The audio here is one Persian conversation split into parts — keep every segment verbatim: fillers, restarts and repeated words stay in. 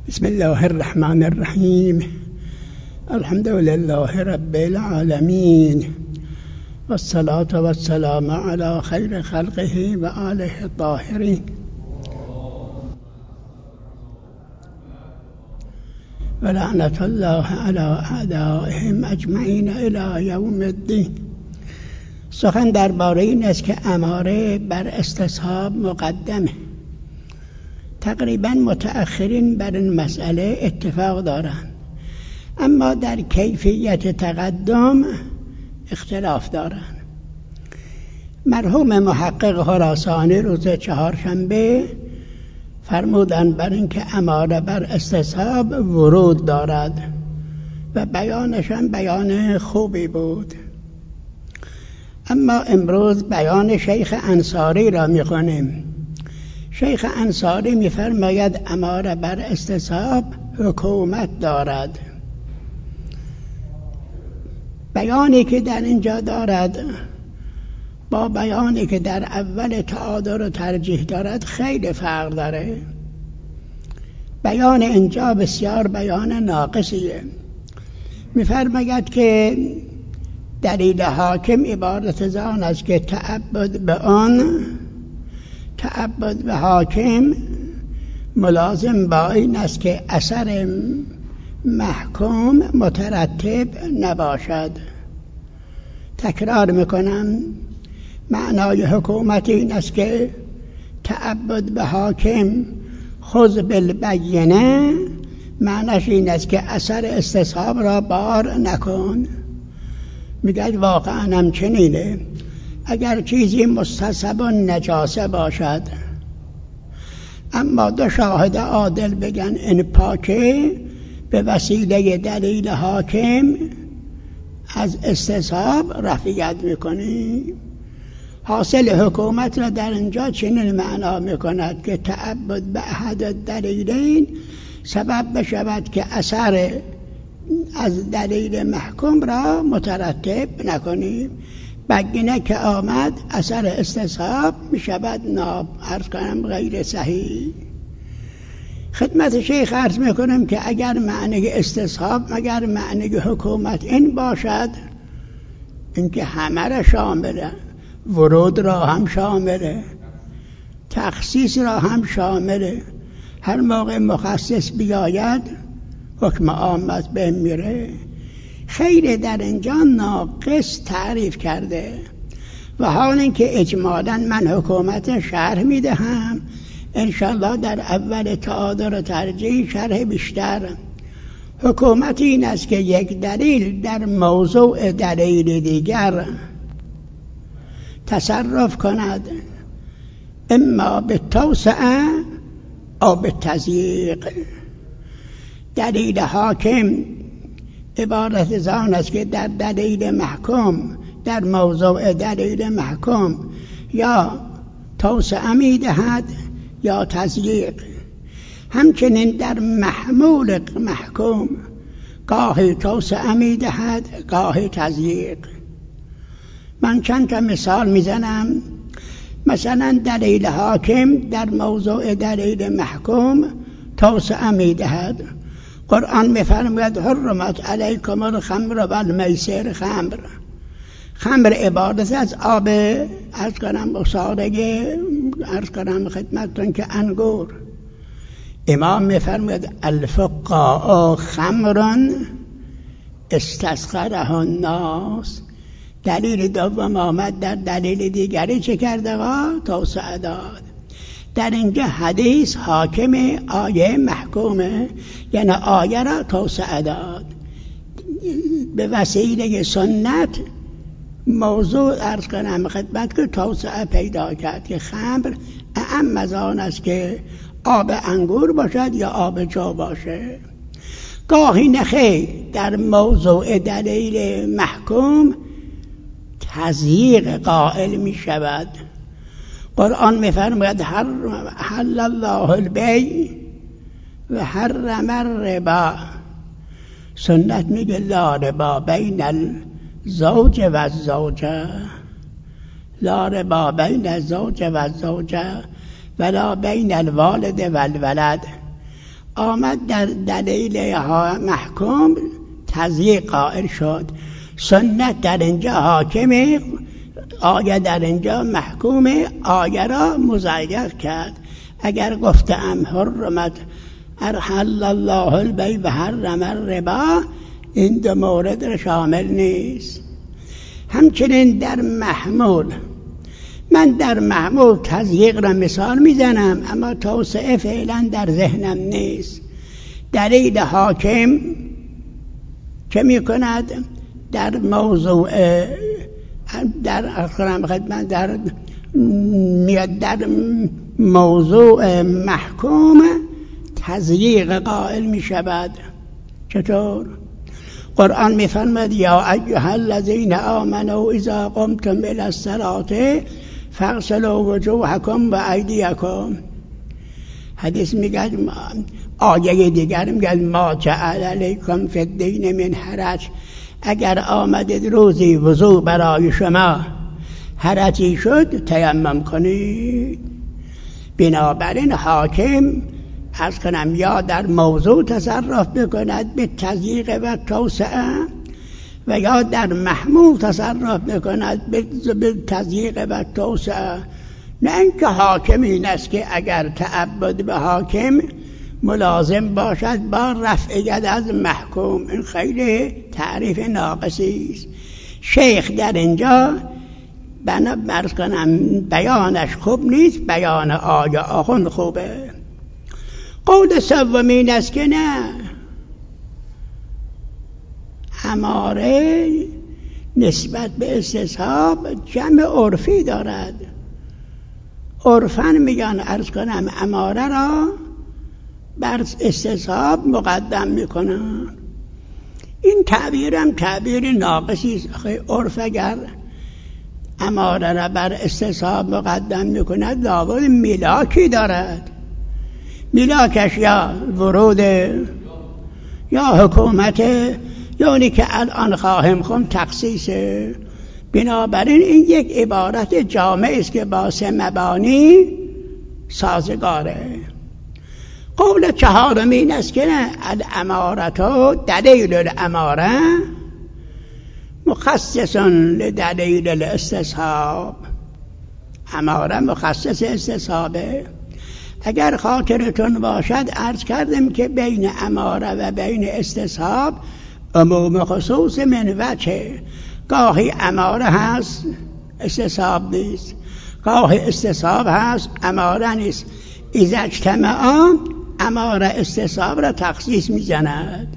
بسم الله الرحمن الرحیم. الحمد لله رب العالمین والصلاة والسلام على خیر خلقه و آله الطاهرین و لعنت الله على اعدائهم اجمعین الی یوم الدین. سخن درباره این است که اماره بر استصحاب مقدمه. تقریبا متأخرین بر این مسئله اتفاق دارند، اما در کیفیت تقدم اختلاف دارند. مرحوم محقق خراسانی روز چهارشنبه فرمودند بر اینکه اماره بر استصحاب ورود دارد و بیانشان بیان خوبی بود. اما امروز بیان شیخ انصاری را می‌خوانیم. شیخ انصاری می‌فرماید اماره بر استصحاب حکومت دارد. بیانی که در اینجا دارد با بیانی که در اول تعادل و ترجیح دارد خیلی فرق داره. بیان اینجا بسیار بیان ناقصیه. می‌فرماید که دلیل حاکم عبارت از آن است که تعبد به آن تعبد به حاکم ملازم با این است که اثر محکوم مترتب نباشد. تکرار میکنم، معنای حکومت این است که تعبد به حاکم خذ بالبینه، معنیش این است که اثر استصحاب را بار نکن. میگه واقعا هم چنینه. اگر چیزی مستصحب و نجاسه باشد اما دو شاهد عادل بگن این پاکه، به وسیله دلیل حاکم از استصحاب رفعیت میکنی. حاصل حکومت را در اینجا چنین معنا میکند که تعبد به احد دلیلین سبب بشود که اثر از دلیل محکوم را مترتب نکنیم. بگینه که آمد اثر استصحاب می شود ناب عرض کنم غیر صحیح. خدمت شیخ عرض می کنم که اگر معنی استصحاب مگر معنی حکومت این باشد، اینکه همه را شامله، ورود را هم شامله، تخصیص را هم شامله، هر موقع مخصص بیاید حکم عامت به میره. خیلی در اینجا ناقص تعریف کرده و حال اینکه اجمالاً من حکومت شرح میدهم، انشالله در اول تعادل و ترجیح شرح بیشتر. حکومت این است که یک دلیل در موضوع دلیل دیگر تصرف کند، اما به توسعه او به تضییق. دلیل حاکم عبارت از آن است که در دلیل محکوم، در موضوع دلیل محکوم یا توسعه می‌دهد یا تضییق. همچنین در محمول محکوم گاهی توسعه می‌دهد گاهی تضییق. من چند تا مثال میزنم. مثلا دلیل حاکم در موضوع دلیل محکوم توسعه می‌دهد. قرآن می‌فرماید حرمت علیکم الخمر و المیسر. خمر خمر عبارت از آب عرض کنم بسارگی عرض کنم خدمتتون که انگور. امام می‌فرماید الفقاء خمرن استسقره الناس. دلیل دوم آمد در دلیل دیگری چه کرده؟ توسعه داد. در اینجا حدیث حاکم، آیه محکومه، یعنی آیه را توسعه داد. به وسیله سنت موضوع عرض کنم خدمت که توسعه پیدا کرد که خمر اعم از آن است که آب انگور باشد یا آب جو باشه. گاهی نخیر در موضوع دلیل محکوم تضییق قائل می شود. قرآن می‌فرماید حل الله البیع و حرم الربا. سنت میگه لا ربا بین الزوج و الزوجه، لا ربا بین الزوج و الزوجه ولا بین الوالد و الولد. آمد در دلیل محکوم تضییق قائل شد. سنت در اینجا حاکمه، آیه در اینجا محکومه، آیه را مضیق کرد. اگر گفتم حرمت ارحل الله البیع و حرم الربا، این دو مورد را شامل نیست. همچنین در محمول، من در محمول تضییق را مثال میزنم اما توسعه فعلا در ذهنم نیست. دلیل حاکم چه میکند؟ در موضوع در اخرام خدمت در میاد در موضوع محکوم تضییق قائل می شود. چطور؟ قرآن می فرماید یا ایها الذین آمنوا اذا قمتم الی الصلاة فاغسلوا وجوهکم و ایدیکم. حدیث میگه، آیه دیگر میگه ما جعل علیکم فی الدین من حرج. اگر آمدید روزی وضو برای شما حرجی شد تیمم کنید. بنابراین حاکم از کنم یا در موضوع تصرف بکند به تضییق و توسعه و یا در محمول تصرف بکند به تضییق و توسعه. نه اینکه حاکم این است که اگر تعبد به حاکم ملازم باشد با رفع ید از محکوم. این خیلی تعریف ناقصی است. شیخ در اینجا بنا برس کنم بیانش خوب نیست، بیان آیه آخون خوبه. قول سومین است که نه، اماره نسبت به استصحاب جمع عرفی دارد. عرفاً میگن عرض کنم اماره را بر استصحاب مقدم میکنن. این تعبیرم تعبیر ناقصی است. عرف اگر اماره را بر استصحاب مقدم میکند لابد ملاکی دارد. ملاکش یا ورود یا حکومت، یعنی که الان خواهم خون تخصیصه. بنابراین این یک عبارت جامع است که با سه مبانی سازگاره. قول چهارم این است که الامارة دلیل الاماره مخصص لدلیل الاستصحاب. اماره مخصص استصحابه. اگر خاطرتون باشد عرض کردم که بین اماره و بین استصحاب عموم خصوص من وجه. گاهی اماره هست استصحاب نیست، گاهی استصحاب هست اماره نیست. اذا اجتماعا اماره استصحاب را تخصیص میزند.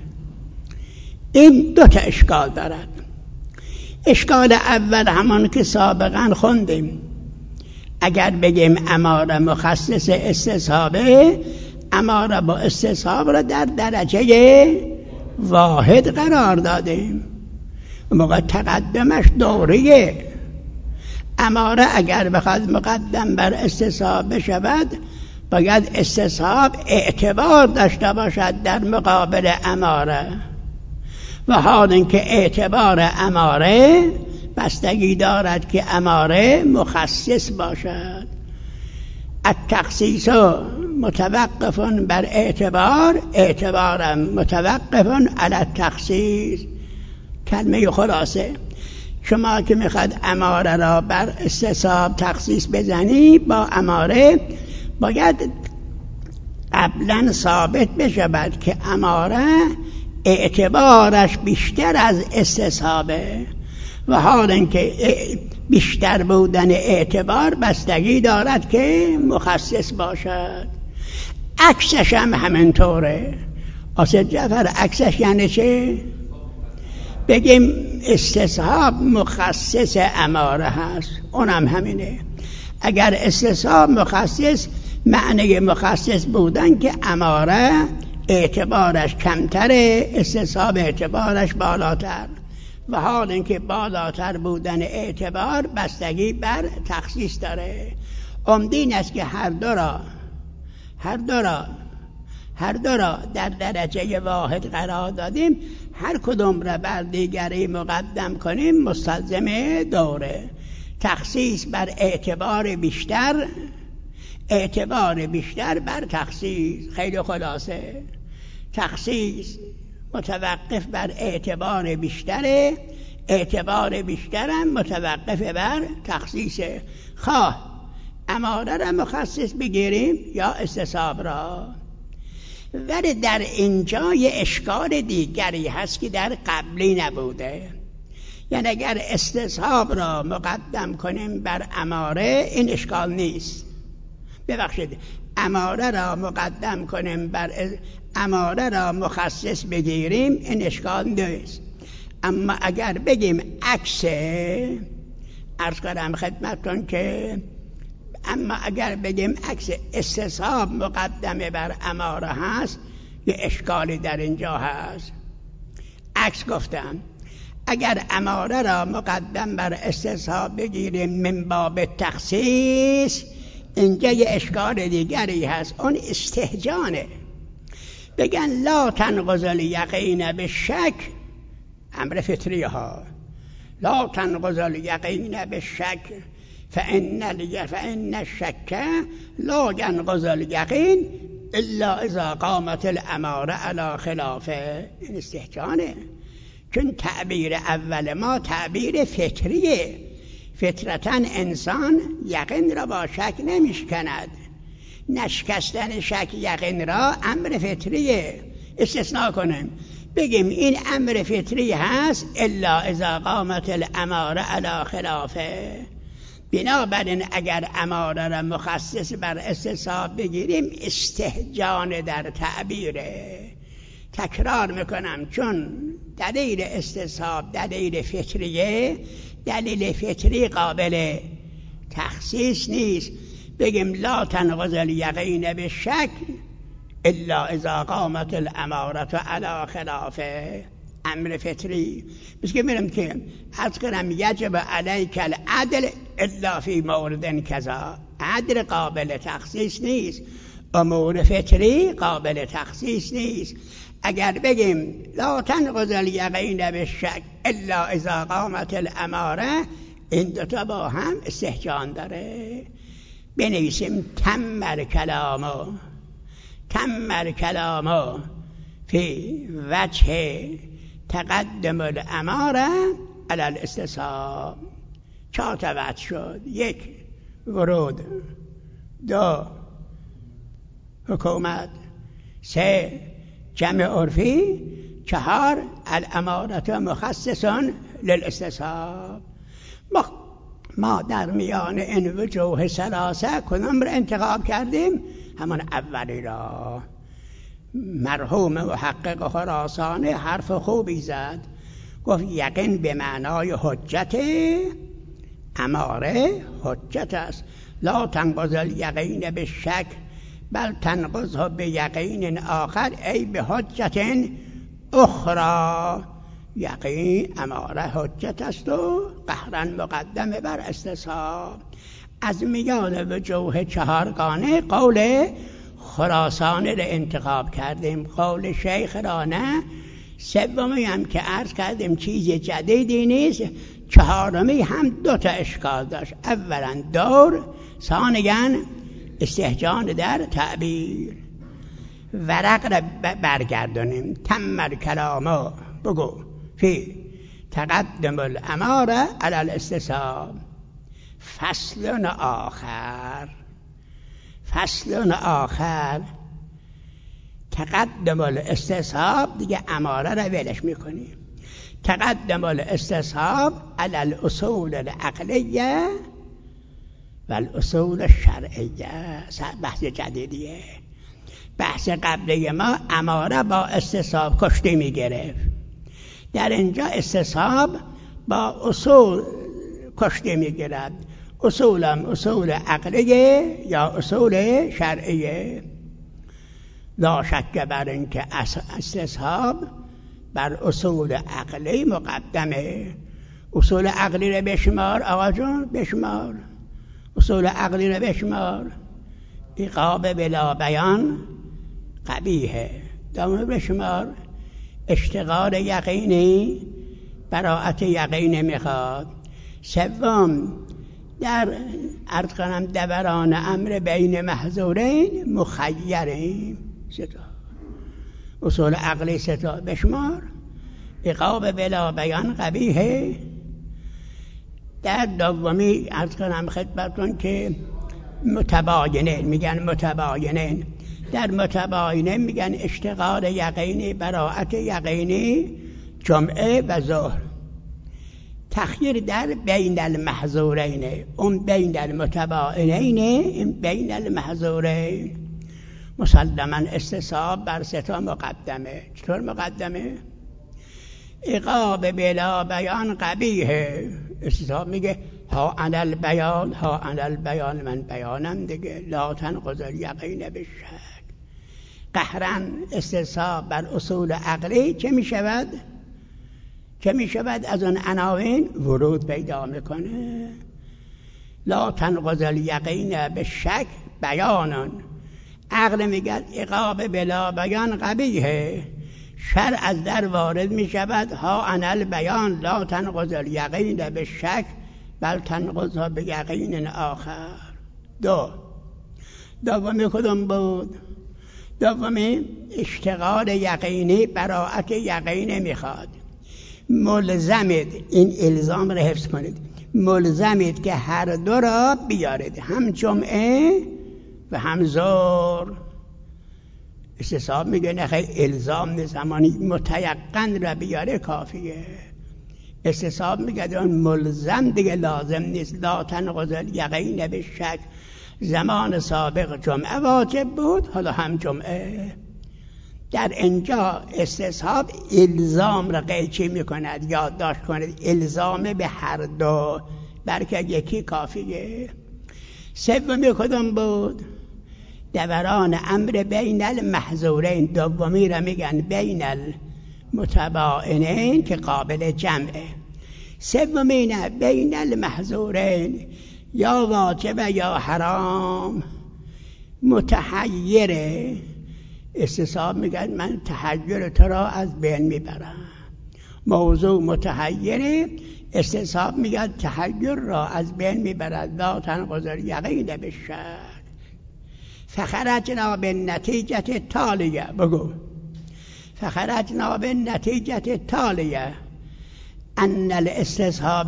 این دو تا اشکال دارد. اشکال اول همان که سابقا خوندیم، اگر بگیم اماره مخصص استصحابه، اماره با استصحاب را در درجه واحد قرار دادیم. موقع تقدمش دوریه. اماره اگر بخواد مقدم بر استصحاب بشود باید استصحاب اعتبار داشته باشد در مقابل اماره، و حال اینکه اعتبار اماره بستگی دارد که اماره مخصص باشد. التخصیص متوقف بر اعتبار، اعتبار متوقف علی التخصیص. کلمه خلاصه، شما که میخواد اماره را بر استصحاب تخصیص بزنی با اماره باید قبلا ثابت بشود که اماره اعتبارش بیشتر از استصحابه، و حال اینکه بیشتر بودن اعتبار بستگی دارد که مخصص باشد. عکسش هم همینطوره. آسد جعفر عکسش یعنی چه؟ بگیم استصحاب مخصص اماره هست، اونم همینه. اگر استصحاب مخصص، معنی مخصص بودن که اماره اعتبارش کمتره، استصحاب اعتبارش بالاتر، و حال اینکه بالاتر بودن اعتبار بستگی بر تخصیص داره. عمدین است که هر دو را هر دو را هر دو را در درجه واحد قرار دادیم. هر کدوم را بر دیگری مقدم کنیم مستلزم دوره. تخصیص بر اعتبار بیشتر، اعتبار بیشتر بر تخصیص. خیلی خلاصه، تخصیص متوقف بر اعتبار بیشتره، اعتبار بیشترم متوقف بر تخصیصه. خواه اماره را مخصص بگیریم یا استصحاب را. ولی در اینجا یه اشکال دیگری هست که در قبلی نبوده. یعنی اگر استصحاب را مقدم کنیم بر اماره این اشکال نیست. ببخشید، اماره را مقدم کنیم بر اماره را مخصص بگیریم این اشکال نیست. اما اگر بگیم عکسه، عرض کنم خدمتتون که اما اگر بگیم عکس استصحاب مقدمه بر اماره هست یه اشکالی در اینجا هست. عکس گفتم اگر اماره را مقدم بر استصحاب بگیریم من باب تخصیص، اینجا یه اشکال دیگری هست، اون استهجانه. بگن لا تنقض الیقین بالشک، امر فطری ها، لا تنقض الیقین بالشک فإن فإن الشک لا ينقض اليقین الا اذا قامت الاماره على خلافه. این استهجانه، چون تعبیر اول ما تعبیر فطریه. فطرتاً انسان یقین را با شک نمیشکند. نشکستن شک یقین را امر فطریه. استثناء کنیم بگیم این امر فطری هست الا اذا قامت الاماره علی خلافه. بنابراین اگر اماره را مخصص بر استصحاب بگیریم استهجان در تعبیره. تکرار میکنم چون دلیل استصحاب دلیل فطریه، دلیل فطری قابل تخصیص نیست. بگیم لا تنقض الیقین بالشک الا اذا قامت الاماره علی خلافه، امر فطری. بس که میرم که عرض کنم یجب علیک العدل الا فی مورد کذا، عدل قابل تخصیص نیست، امور فطری قابل تخصیص نیست. اگر بگیم لا تنقض الیقین بالشک الا اذا قامت الاماره، این دوتا با هم استهجان داره. بنویسیم تمر کلامو تمر کلامو فی وجه تقدم الاماره علی الاستصحاب. چهار تا وجه شد: یک ورود، دو حکومت، سه جمع عرفی، چهار الامارت مخصصون للاستصحاب. ما, ما در میان این وجوه ثلاثه کدام را انتخاب کردیم؟ همان اولی را. مرحوم محقق خراسانی حرف خوبی زد، گفت یقین به معنای حجت، اماره حجت است. لا تنقض الیقین بالشک بل تنقضه بیقین آخر ای به حجت اخرى. یقین اماره حجت است و قهرا مقدم بر استصحاب. از میان وجوه چهارگانه قول خراسانی را انتخاب کردیم، قول شیخ را نه. سومی هم که عرض کردیم چیز جدیدی نیست. چهارمی هم دو تا اشکال داشت: اولا دور، ثانیاً استهجان در تعبیر. ورق را برگردانیم. تمر کلامو بگو فی تقدم الاماره علی الاستصحاب. فصل آخر، فصل آخر تقدم الاستصحاب، دیگه اماره را ولش میکنیم. تقدم الاستصحاب علی الاصول العقلیه و الاصول الشرعیه. بحث جدیدیه. بحث قبلی ما اماره با استصحاب کشتی میگرفت. در اینجا استصحاب با اصول کشتی میگرد. اصولم اصول عقلیه یا اصول شرعیه. لا شک بر اینکه استصحاب بر اصول عقلی مقدمه. اصول عقلی رو بشمار آقا جان، بشمار اصول عقلی رو بشمار. ایقاب بلا بیان قبیحه، دامه بشمار. اشتغال یقینی براءت یقین میخواد. سوم در عرض کنم دوران امر بین محظورین مخیریم. ستا اصول عقلی ستا بشمار. عقاب بلا بیان قبیحه. در دومی عرض کنم خدمتتون که متباینین، میگن متباینین. در متباینین میگن اشتغال یقینی، براءت یقینی، جمعه و ظهر. تخییر در بین المحظورین، اون بین المتباینین، این بین المحظورین. مسلما استصحاب بر ستا مقدمه. چطور مقدمه؟ عقاب بلا بیان قبیحه. استصحاب میگه ها انا البیان، ها انا البیان، من بیانم دیگه. لا تنقض الیقین بالشک. قهرا استصحاب بر اصول عقلی چه میشود؟ چه میشود؟ از اون عناوین ورود پیدا میکنه. لا تنقض الیقین بالشک بیانن. عقل میگه عقاب بلا بیان قبیحه. شرع از در وارد می شود ها انا البیان لا تنقض الیقین بالشک بل تنقض به یقین آخر. دو دومی کدوم بود؟ دومی اشتغال یقینی، براءت یقینی میخواد. ملزمید، این الزام را حفظ کنید، ملزمید که هر دو را بیارید، هم جمعه و هم ظهر. استصحاب میگه نه خیلی الزام نیست، زمانی متیقن را بیاره کافیه. استصحاب میگه اون ملزم دیگه لازم نیست. لا تنقض الیقین بالشک. زمان سابق جمعه واجب بود، حالا هم جمعه. در اینجا استصحاب الزام را قیچی میکند. یادداشت کنید الزام به هر دو، بلکه یکی کافیه. سومی کدوم بود؟ دوران امر بین المحظورین. دومی را میگن بین المتباینین که قابل جمعه. سومی نه، بین المحظورین، یا واجب یا حرام، متحیره. استصحاب میگن من تحیر تو را از بین میبرم. موضوع متحیره. استصحاب میگن تحیر را از بین میبرد. لا تنقض الیقین بالشک. فخرجنا بالنتیجة التالیه. بگو فخرجنا بالنتیجة التالیه ان الاستصحاب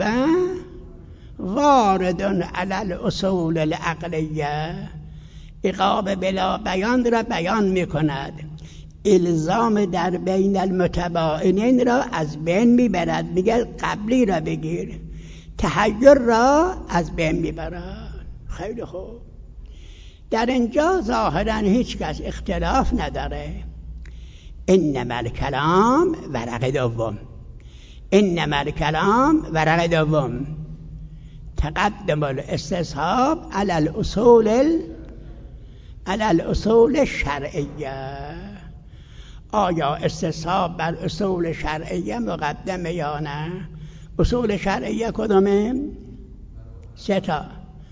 وارد علی الاصول العقلیه. عقاب بلا بیان را بیان میکند. الزام در بین المتباینین را از بین میبرد. میگه قبلی را بگیر، تحیر را از بین میبرد. خیلی خوب. در اینجا ظاهرا هیچ کس اختلاف نداره. انما الکلام ورق دوم. انما الکلام ورق دوم. تقدم الاستصحاب علی الاصول علی الاصول الشرعیه. آیا استصحاب بر اصول شرعیه مقدمه یا نه؟ اصول شرعیه کدومه؟ سه تا.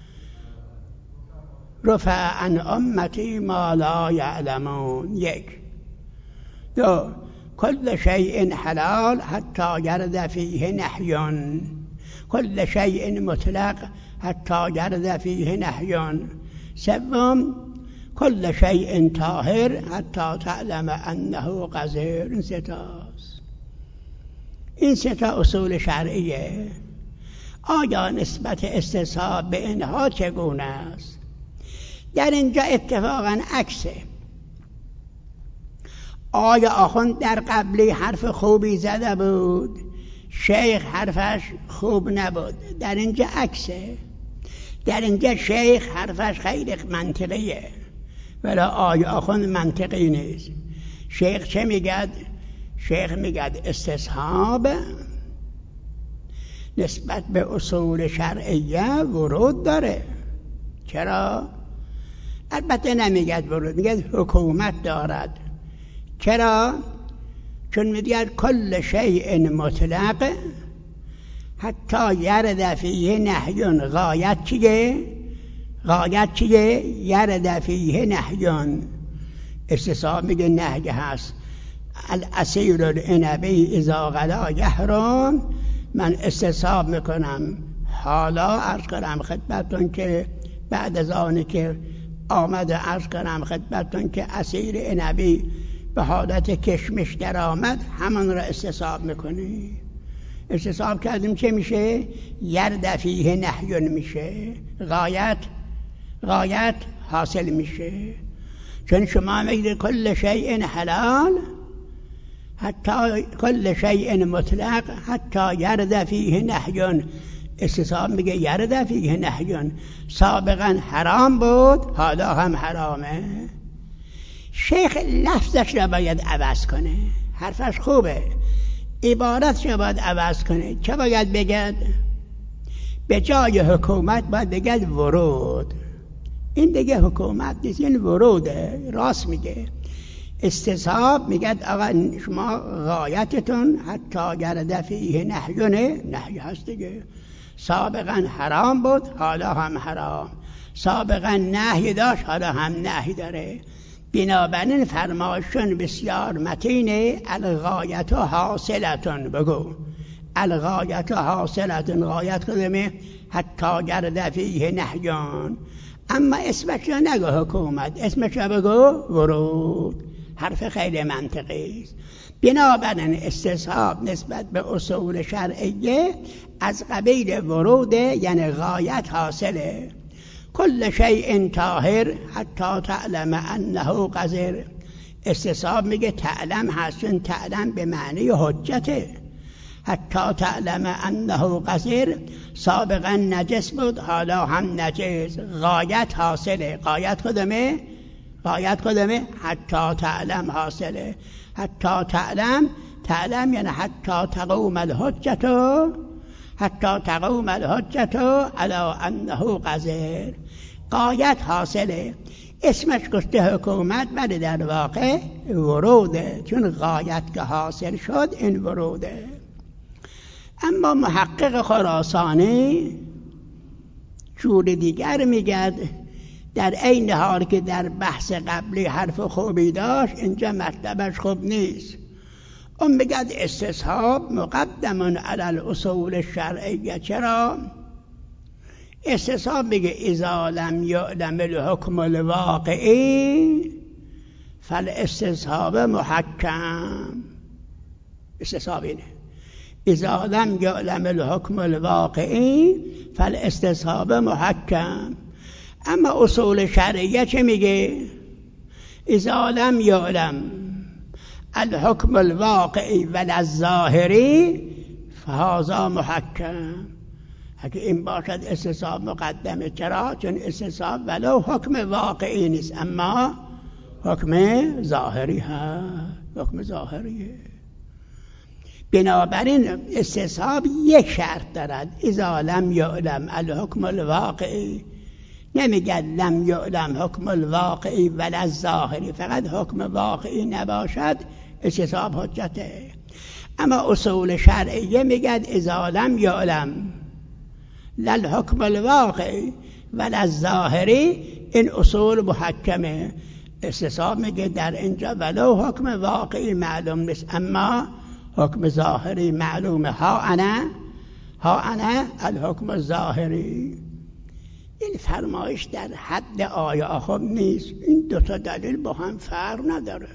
رفع عن امتی ما لا یعلمون. یک. دو. کل شیء حلال حتی گرد فیه نهی. کل شیء مطلق حتی گرد فیه نهی. سوم. کل شیء طاهر حتی تعلم انه قذر. این سه تاست. این سه تا اصول شرعیه. آیا نسبت استصحاب به اینها چگونه است؟ در اینجا اتفاقا عکسه. آیا آخوند در قبلی حرف خوبی زده بود، شیخ حرفش خوب نبود؟ در اینجا عکسه. در اینجا شیخ حرفش خیلی منطقیه، ولی آیا آخوند منطقی نیست. شیخ چه میگد؟ شیخ میگد استصحاب نسبت به اصول شرعیه ورود داره. چرا؟ البته نمیگد ورود، میگد حکومت دارد. چرا؟ چون میگد کل شیء مطلق حتی یرد فیه نهی. غایت چیه؟ غایت چیه؟ یرد فیه نهی. استصحاب میگه نهی هست. العصیر العنبی اذا غلا یحرم. من استصحاب میکنم حالا عرض کنم خدمتتون که بعد از آنی که آمده عرض کنم خدمتتون که عصیر عنبی به حالت کشمش در آمد، همان را استصحاب میکنی. استصحاب کردیم چه میشه؟ یرد فیه نهی میشه، غایت غایت حاصل میشه. چون شما میگید کل شیء حلال حتی کل شیء مطلق حتی یرد فیه نهی، استصحاب میگه یرد فیه نهی، سابقا حرام بود حالا هم حرامه. شیخ لفظش را باید عوض کنه، حرفش خوبه، عبارتش را باید عوض کنه. چه باید بگد؟ به جای حکومت باید بگد ورود. این دیگه حکومت نیست، این وروده. راست میگه. استصحاب میگد آقا شما غایتتون حتی گرد فیه نهیونه، نهی هست دیگه. سابقا حرام بود حالا هم حرام، سابقا نهی داشت حالا هم نهی داره. بنابراین فرمایشون بسیار متینه. الغایت حاصلتون بگو، الغایت حاصلتون، غایت کدومه؟ حتی گرد فیه نهیان. اما اسمش رو نگو حکومت، اسمش رو بگو ورود. حرف خیلی منطقی است. بنابراین استصحاب نسبت به اصول شرعیه از قبیل وروده، یعنی غایت حاصله. کل شیء طاهر حتی تعلم انه قذر. استصحاب میگه تعلم هست، چون تعلم به معنی حجته. حتی تعلم انه قذر، سابقا نجس بود حالا هم نجس، غایت حاصله. غایت کدومه؟ غایت کدومه؟ حتی تعلم حاصله. حتی تعلم، تعلم یعنی حتی تقوم الحجة، حتی تقوم الحجة علی انه قذر. غایت حاصله. اسمش گفته حکومت ولی در واقع وروده، چون غایت که حاصل شد این وروده. اما محقق خراسانی جور دیگر میگد، در این حال که در بحث قبلی حرف خوبی داشت، اینجا مطلبش خوب نیست. اون میگد استصحاب مقدم علی الاصول الشرعیه. چرا؟ استصحاب میگه اذا لم یعلم الحکم الواقعی فالاستصحاب محکم. استصحاب اینه، اذا لم یعلم الحکم الواقعی فالاستصحاب محکم. اما اصول شرعیه چه میگه؟ اذا لم یعلم الحکم الواقعی ولا الظاهری فهذا محکم. اگه این باشد استصحاب مقدمه. چرا؟ چون استصحاب ولو حکم واقعی نیست اما حکم ظاهری هست، حکم ظاهریه. بنابراین استصحاب یک شرط دارد، اذا لم یعلم الحکم الواقعی. نمیگد لم یعلم حکم الواقعی ولا الظاهری، فقط حکم واقعی نباشد استصحاب حجته. اما اصول شرعیه میگد اذا لم یعلم لا الحکم الواقعی ولا الظاهری، این اصول محکمه. استصحاب میگه در اینجا ولو حکم واقعی معلوم نیست اما حکم ظاهری معلومه. ها انا ها انا الحکم الظاهری. این فرمایش در حد آیه خوب نیست. این دوتا دلیل با هم فرق نداره.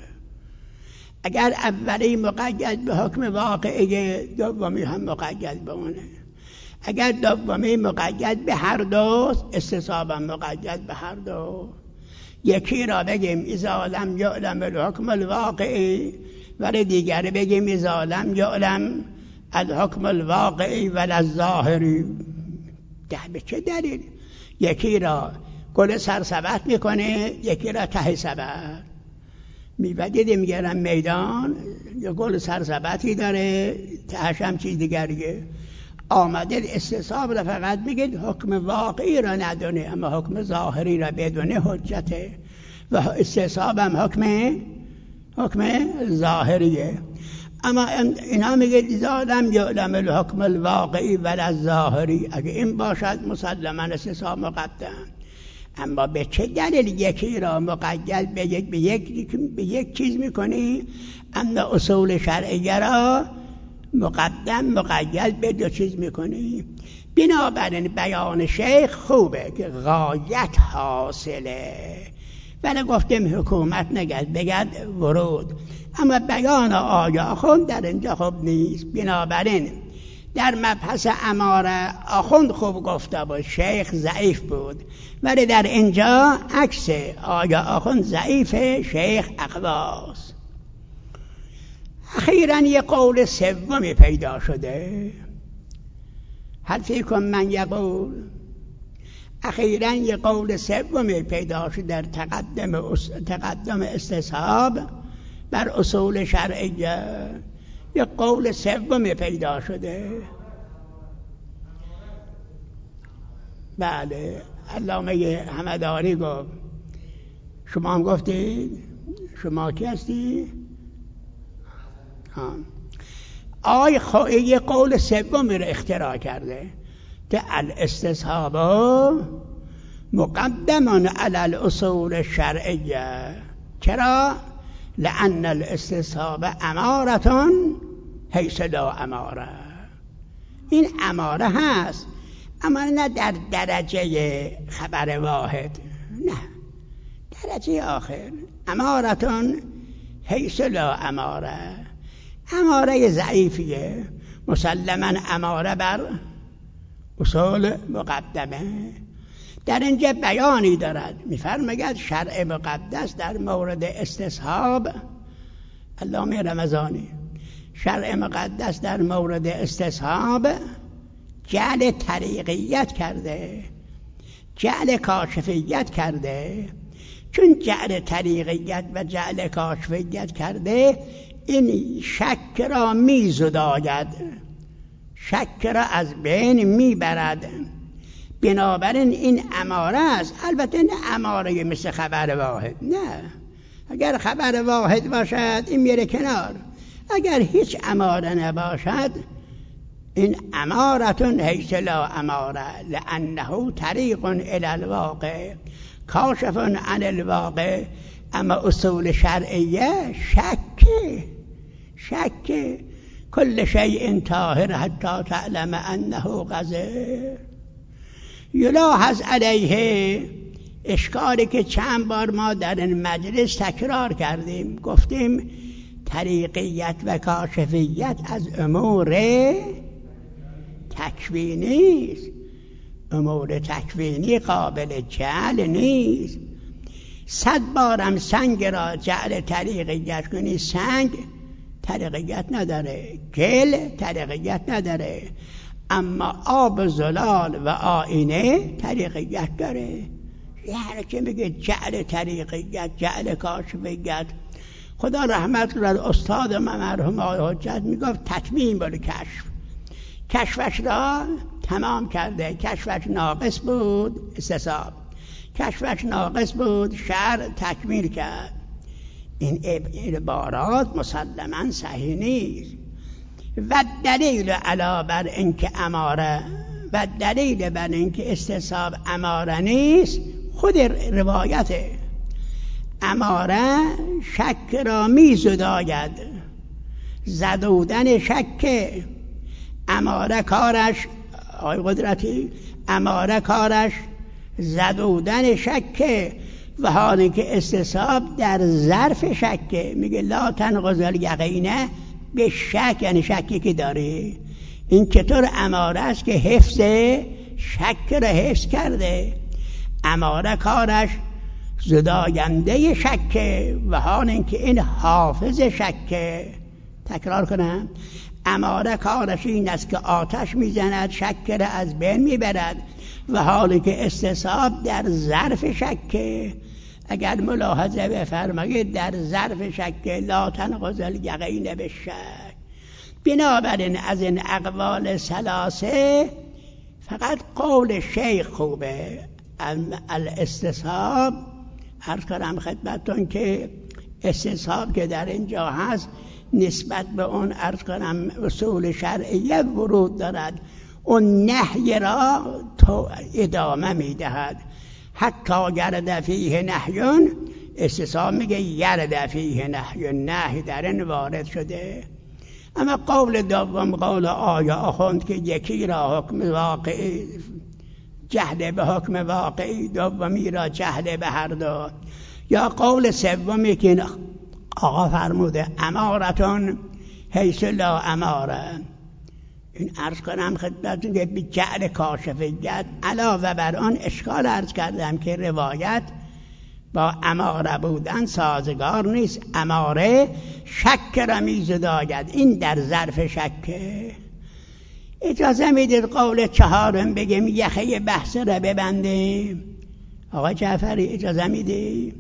اگر اولی مقید به حکم واقعی، دومی هم مقید به اونه. اگر دومی مقید به هر دو، استصحاب هم مقید به هر دو. یکی را بگیم اذا لم یعلم الحکم الواقعی، ولی دیگر بگیم اذا لم یعلم الحکم الواقعی ولا الظاهری. ده به چه دلیل؟ یکی را گل سرسبت میکنه، یکی را ته سبت. میوه دیدیم میگرم میدان، یا گل سرسبتی داره تهش هم چیز دیگریه. آمده استصحاب را فقط میگید حکم واقعی را ندونه اما حکم ظاهری را بدونه حجته. و استصحاب هم حکم حکم ظاهریه. اما اینا میگه اذا لم یعلم الحکم الواقعی ولا الظاهری. اگه این باشد مسلما استصحاب مقدم. اما به چه دلیل یکی را مقید به یک به یک به یک چیز میکنی اما اصول شرعیه را مقدم مقید به دو چیز میکنی. بنابراین بیان شیخ خوبه که غایت حاصله، ولی گفتیم حکومت نگد بگد ورود، اما بیان آیه آخوند در اینجا خوب نیست. بنابراین در مبحث اماره آخوند خوب گفته بود، شیخ ضعیف بود، ولی در اینجا عکس آیه آخوند ضعیفه، شیخ اقواست. اخیراً یه قول سومی پیدا شده، هل فیکم من یقول، اخیراً یه قول سومی پیدا شده در تقدم تقدم استصحاب بر اصول شرعیه، یه قول سومی پیدا شده. بله، علامه همدانی گفت. شما هم گفتید؟ شما کی هستی؟ آی خواهی یه قول سومی رو اختراع کرده که الاستصحاب مقدمون علی الاصول الشرعیه. چرا؟ لأن الاستصحاب امارتون حیث لا اماره. این اماره هست، اما نه در درجه خبر واحد، نه درجه آخر. امارتون حیث لا اماره، اماره ضعیفیه، مسلما اماره بر اصول مقدمه. در اینجا بیانی دارد، میفرماید شرع مقدس در مورد استصحاب، علامه رمضانی، شرع مقدس در مورد استصحاب جعل طریقیت کرده، جعل کاشفیت کرده. چون جعل طریقیت و جعل کاشفیت کرده، این شک را می زداید، شک را از بین می برد. بنابراین این اماره است. البته نه اماره مثل خبر واحد، نه. اگر خبر واحد باشد این میره کنار، اگر هیچ اماره نباشد این امارتون حیث لا اماره، لانه طریق الی الواقع کاشف عن الواقع. اما اصول شرعیه شک، شک کل شیء طاهر حتی تعلم انه قذر. یلاحظ علیه اشکالی که چند بار ما در این مجلس تکرار کردیم، گفتیم طریقیت و کاشفیت از امور تکوینی است، امور تکوینی قابل جعل نیست. صد بارم سنگ را جعل طریقیت کنی، سنگ طریقیت نداره، گل طریقیت نداره، اما آب زلال و آینه طریقیت داره. یعنی که میگه جعل طریقیت، جعل کاشفیت. خدا رحمت کنه استاد من مرحوم آقای حجت میگفت تتمیم بر کشف، کشفش را تمام کرده. کشفش ناقص بود، استصحاب کشفش ناقص بود، شرع تکمیل کرد. این عبارات مسلماً صحیح نیست. و دلیل علا بر اینکه اماره و دلیل بر اینکه استصحاب اماره نیست خود روایته. اماره شک را می زداید، زدودن شک. اماره کارش، آقای قدرتی، اماره کارش زدودن شک، و حالی که استصحاب در ظرف شک. میگه لا تنقض الیقین به شک، یعنی شکی که داره. این چطور اماره است که حفظ شک را حفظ کرده؟ اماره کارش زداینده شک، و حالی که این حافظ شک. تکرار کنم، اماره کارش این است که آتش میزند، شک را از بین میبرد، و حالی که استصحاب در ظرف شک. اگر ملاحظه بفرمایید در ظرف شک، لا تنقض الیقین بالشک. بنابراین از این اقوال ثلاثه فقط قول شیخ خوبه. الاستصحاب، عرض کنم خدمتتون که استصحاب که در اینجا هست نسبت به اون عرض کنم اصول شرعیه ورود دارد، اون نهی را تو ادامه میدهد. حتی گرد فیه نهیون، استصحاب میگه گرد فیه نهیون، نهی در این وارد شده. اما قول دوم قول آیا آخوند که یکی را حکم واقعی جهل به حکم واقعی، دومی را جهل به هر دو، یا قول سومی که آقا فرموده امارتون حیث لا اماره. این عرض کنم خدمتتون که به جعل کاشفیت علاوه بر آن اشکال عرض کردم که روایت با اماره بودن سازگار نیست. اماره شک را میزداید، این در ظرف شکه. اجازه میدید قول چهارم بگیم یخه بحث را ببندیم؟ آقا جعفری اجازه میدی؟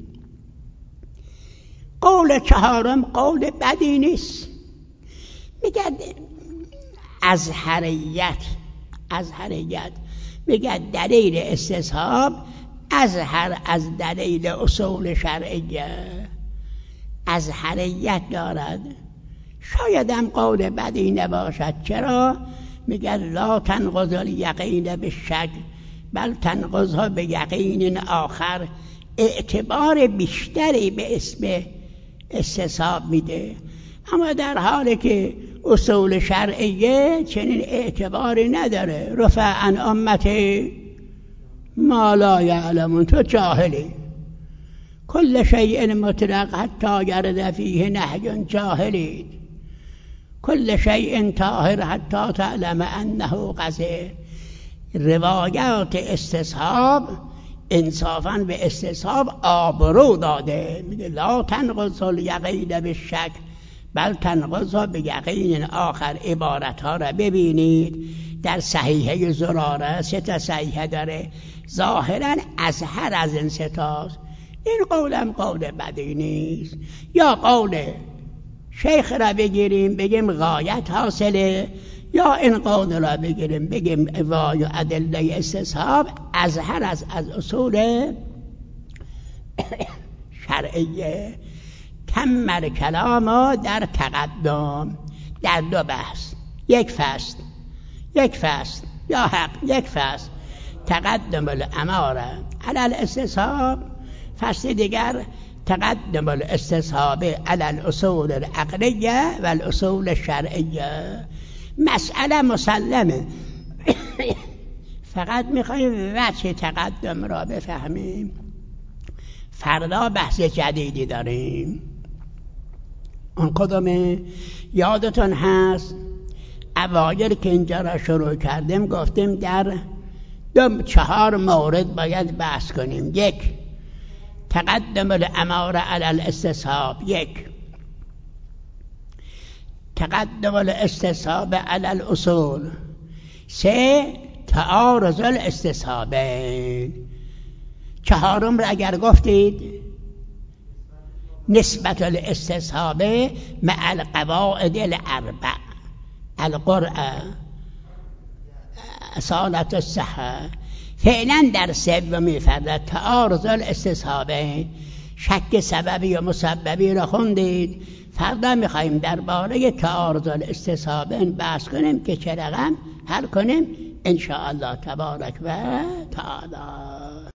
قول چهارم قول بدی نیست. میگه از حریت از حریت میگه دلیل استصحاب از هر از دلیل اصول شرعیه از حریت دارد. شاید هم قول بدی نباشد. چرا؟ میگه لا تنقض الیقین بالشک بل تنقضها به یقین آخر. اعتبار بیشتری به اسم استصحاب میده، اما در حالی که اصول شرعیه چنین اعتباری نداره. رفع عن امتی ما لا یعلمون. تو جاهلی. کل شیء مطلق حتی گرد فیه نهی جاهلی. کل شیء طاهر حتی تعلم انه قذر. روایات استصحاب انصافاً به استصحاب آبرو داده. میگه لا تنقض الیقین بالشک بل تنقض به یقین آخر. عبارت ها را ببینید در صحیحه زراره، سه تا صحیحه داره، ظاهراً از هر از این سه تاست. این قولم قول بدی نیست. یا قول شیخ را بگیریم بگیم غایت حاصله، یا این قول را بگیریم بگیم وای ادله استصحاب از هر از از اصول شرعیه. تمر کلام در تقدم در دو بحث، یک فصل یک فصل یا حق یک فصل تقدم الاماره علی الاستصحاب، فصل دیگر تقدم الاستصحاب علی الاصول العقلیه و الاصول الشرعیه. مسئله مسلمه، فقط میخوایم وجه تقدم را بفهمیم. فردا بحث جدیدی داریم. اون کدومه؟ یادتون هست اوایل که اینجا را شروع کردیم گفتیم در دو چهار مورد باید بحث کنیم. یک، تقدم الاماره علی الاستصحاب. یک، تقدم الاستصحاب علی الاصول. سه، تعارض الاستصحابین. چهارم را اگر گفتید نسبت الاستصحاب مع القواعد الاربع، القرآن، اصالت الصحه. فعلا در سومی فرد تعارض الاستصحابین، شک سببی و مسببی را خوندید. فردا میخواییم درباره تعارض الاستصحابین بحث کنیم که چه رقم حل کنیم ان شاء الله تبارک و تعالی.